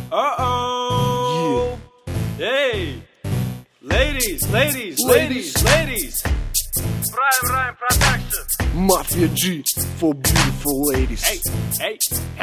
Uh-oh. Hey, ladies. Prime production. Mafia G for beautiful ladies. Hey.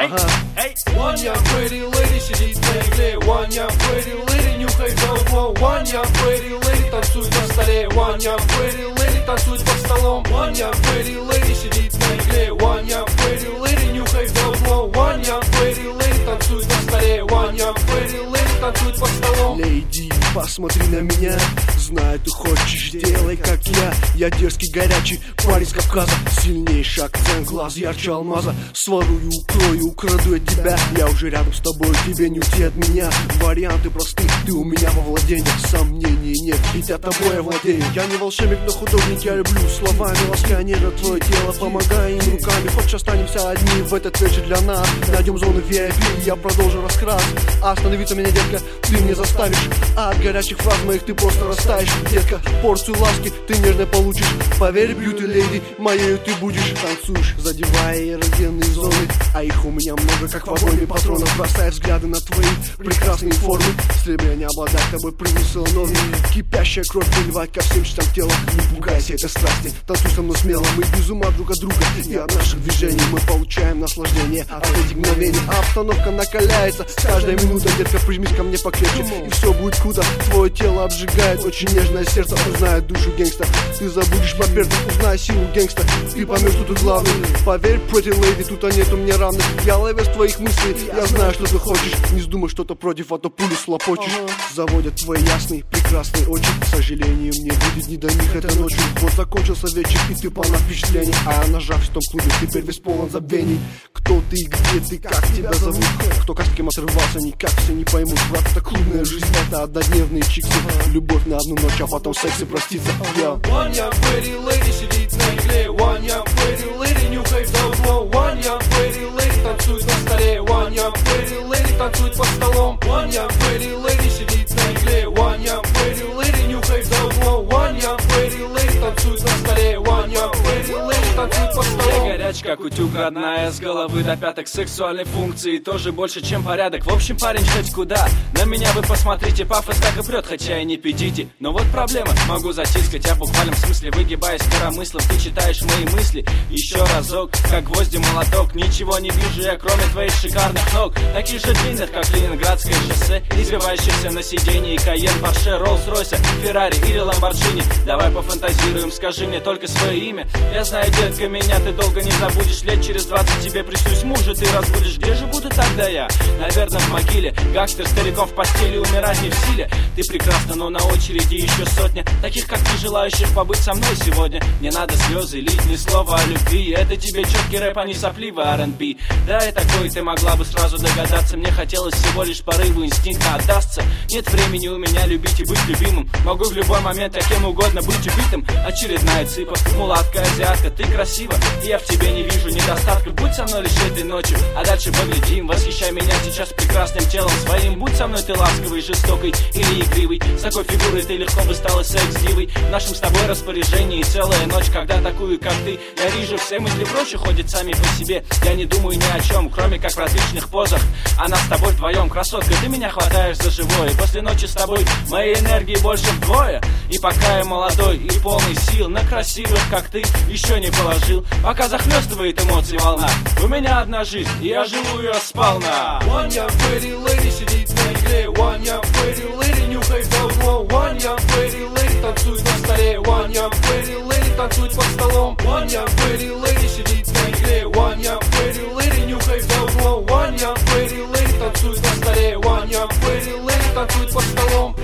One young pretty lady сидит на игле. One young pretty lady нюхает голову. One young pretty lady танцует на столе. One young pretty lady танцует под столом. One young pretty lady сидит на игле. One young pretty lady нюхает голову. One young pretty lady танцует на столе. One young pretty lady танцует под столом. Леди, посмотри на меня. Знаю, ты хочешь, делай как я. Я дерзкий, горячий парень с Кавказа. Сильнейший акцент, глаз ярче алмаза. Сворую, укрою, украду я тебя. Я уже рядом с тобой, тебе не уйти от меня. Варианты просты, ты у меня во владении. Сомнений нет, ведь я тобой владею. Я не волшебник, но художник, я люблю словами лаская нежно твое тело, помогая им руками. Хочешь, останемся одни в этот вечер для нас. Найдем зону VIP, я продолжу раскрас. Остановиться меня, детка, ты не заставишь. А от горячих фраз моих ты просто растаешь. Детка, порцию ласки ты нежно получишь. Поверь, бьюти леди, моею ты будешь. Танцуешь, задевая эрогенные зоны. А их у меня много, как в обойме патронов. Бросая взгляды на твои прекрасные формы. Стремление обладать тобой принесло новые. Кипящая кровь приливает ко всем частям тела. Не пугайся этой страсти, танцуй со мной смело. Мы без ума друг от друга, и от наших движений мы получаем наслаждение от этих мгновений. А обстановка накаляется с каждой минутой. Детка, прижмись ко мне покрепче, и все будет круто. Твое тело обжигает, очень нежное сердце узнает душу гангста. Ты забудешь про перца, узнай силу гангста. Ты поймешь, что ты главный. Поверь, pretty lady, тут нету мне равных. Я ловец твоих мыслей, я знаю, что ты хочешь. Не вздумай что-то против, а то пулю слопочешь. Заводят твои ясные, прекрасные очи. К сожалению, мне будет не до них этой ночью. Вот закончился вечер, и ты полна впечатлений. А я нажавшись в том клубе, теперь весь полон забвений. Кто ты, где ты, как тебя зовут? Кто как с кем отрывался, никак все не поймут. Брат, это клубная жизнь, это однодневные чиксы. Любовь на одну ночь, а потом секс и проститься. One young pretty lady сидит на игле. One young pretty lady нюхает голову. One young pretty lady танцует на столе. One young pretty lady танцует под столом. One young pretty lady сидит на игле. One young pretty lady нюхает голову. One young pretty lady танцует на столе. One young pretty lady танцует под столом. Я горяч, как утюг, родная, с головы до пяток. Сексуальной функции тоже больше, чем порядок. В общем, парень, хоть куда. На меня вы посмотрите, пафос так и прет, хотя и не педите. Но вот проблема, могу затискать, я в буквальном смысле выгибаюсь коромыслом. Ты читаешь мои мысли, еще разок, как гвозди молоток. Ничего не вижу я, кроме твоих шикарных ног. Таких же длинных, как Ленинградское шоссе, извивающихся на сиденье Кайен, Порше, Роллс-Ройса, Феррари или Ламборджини. Давай пофантазируем, скажи мне только свое имя. Я знаю, детка, меня ты долго не забудешь. Лет через 20 тебе приснюсь мужа, ты разбудишь. Где же буду тогда я? Наверное, в могиле. Гангстер стариком в постели, умирать не в силе. Ты прекрасна, но на очереди еще сотня таких, как ты, желающих побыть со мной сегодня. Не надо слезы лить, ни слова о любви. Это тебе четкий рэп, а не сопливый R&B. Да, и такой ты могла бы сразу догадаться. Мне хотелось всего лишь порыву инстинкта отдастся. Нет времени у меня любить и быть любимым. Могу в любой момент, а кем угодно быть убитым. Очередная цыпа, мулатка, азиатка. Ты красива, и я в тебе не вижу недостатка. Будь со мной лишь этой ночью, а дальше поглядим. Восхищай меня сейчас прекрасным телом своим. Будь со мной ты ласковый, жестокой или игривый. С такой фигурой ты легко бы стала секс-дивой. В нашем с тобой распоряжении целая ночь, когда такую, как ты, я вижу. Все мысли прочь ходят сами по себе. Я не думаю ни о чем, кроме как в различных позах. А нас с тобой вдвоем, красотка, ты меня хватаешь за живое. После ночи с тобой моей энергии больше вдвое. И пока я молодой и полный сил, на красивых, как ты, еще не положил. Пока захлестывает эмоции волна. У меня одна жизнь, и я живу ее сполна. One young pretty lady сидит на игле. One young pretty lady нюхает голову. One young pretty lady танцует на столе. One young pretty lady танцует под столом. One young pretty lady сидит на игле. One young pretty lady нюхает голову. One young pretty lady танцует на столе. One young pretty lady танцует под столом.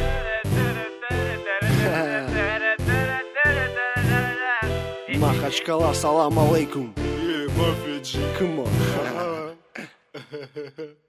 Махачкала, салам алейкум. Mafia G. Come on.